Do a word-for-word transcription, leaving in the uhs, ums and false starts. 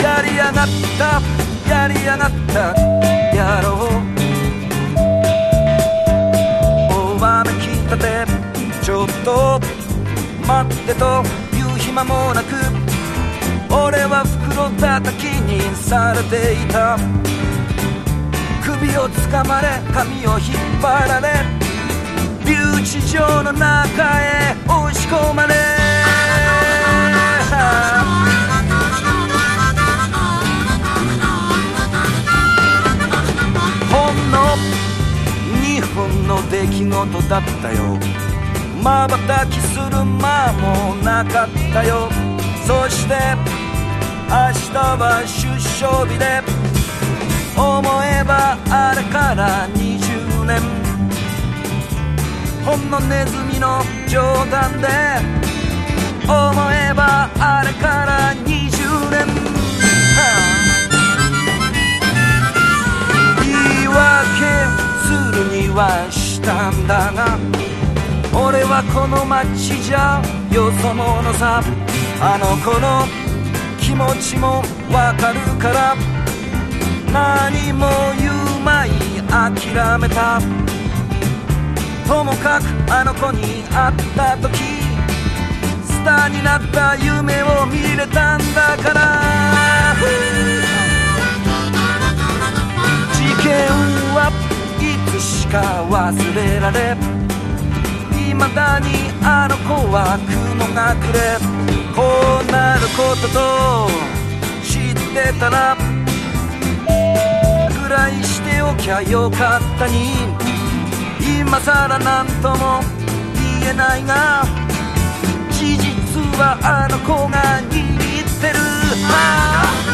やりやがったやりやがった野郎。大雨来たてちょっと待ってと言う暇もなく、俺は袋叩きにされていた。首をつかまれ髪を引っ張られ留置場の中へ押し込まれ、ほんのにふんの出来事だったよ。瞬きする間もなかったよ。そして明日は出生日で、思えばあれからにじゅうねん、ほんのネズミの冗談で思えばあれからにじゅうねん、言い訳するにはしたんだが、俺はこの街じゃよそ者さ。あの子の気持ちもわかるから何も言うまい諦めた。ともかくあの子に会った時スターになった夢を見れたんだから。事件はいつしか忘れられ、未だにあの子は雲隠れ。こうなることと知ってたらぐらいしておきゃよかったに、今さらなんとも言えないが事実はあの子が握ってる。